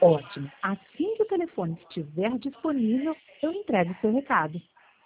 Ótimo. Assim que o telefone estiver disponível, eu entrego o seu recado.